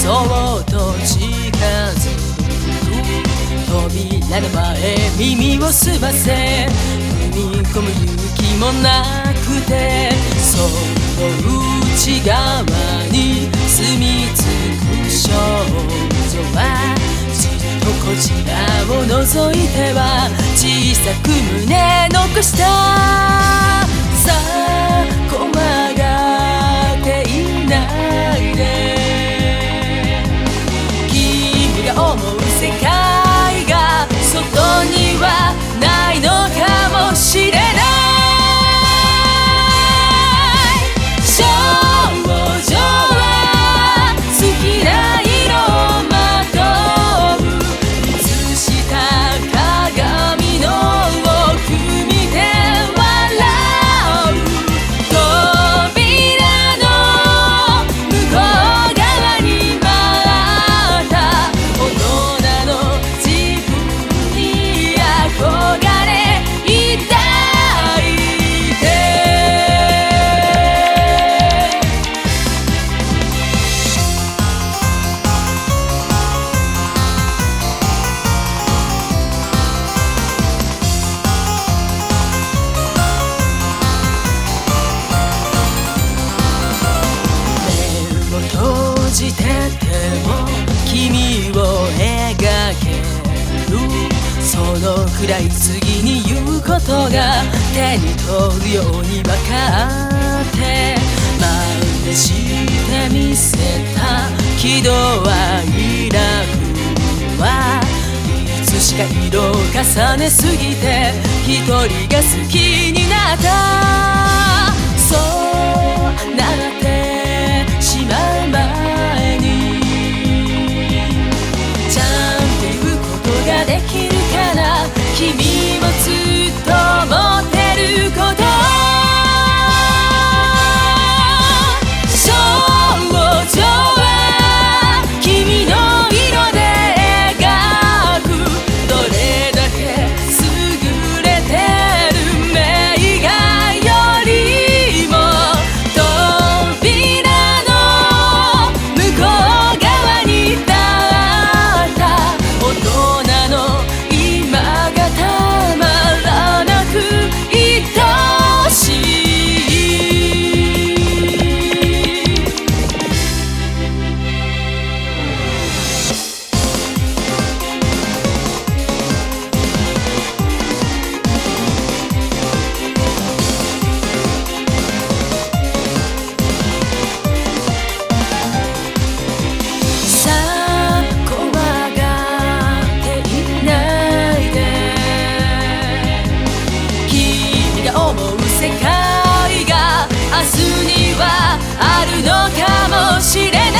そっと近づく扉の前耳を澄ませ踏み込む勇気もなくてその内側に住み着く少女はじっとこちらを覗いては小さく胸残したさあ怖がっていないで君が思う世界が外にはないのかもしれない少女は好きな色をまとういつした鏡の奥見て笑う扉の向こう側に待った大人の自分に憧れ抱いて目を閉じてても君を描けるそのくらい次に言うことが手に取るように分かって真似してみせた喜怒哀楽はいつしか色を重ねすぎて一人が好きになったそうなってしまう前にちゃんと言うことができるから君もずっと持ってること少女は君の色で描くどれだけ優れてる名画よりも扉の向こう側に立った大人の今がたまらなく愛しいさあ怖がっていないで君が思う世界が明日にはあるのかもしれない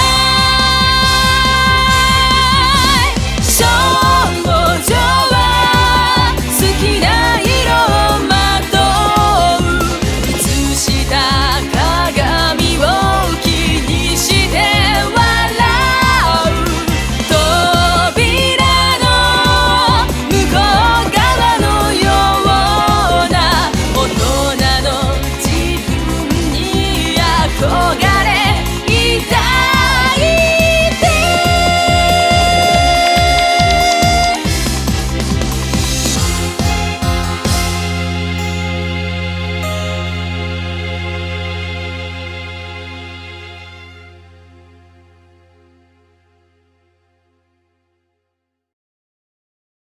少女は好きな色をまとういつした鏡を気にして笑う扉の向こう側のような大人の自分に憧れ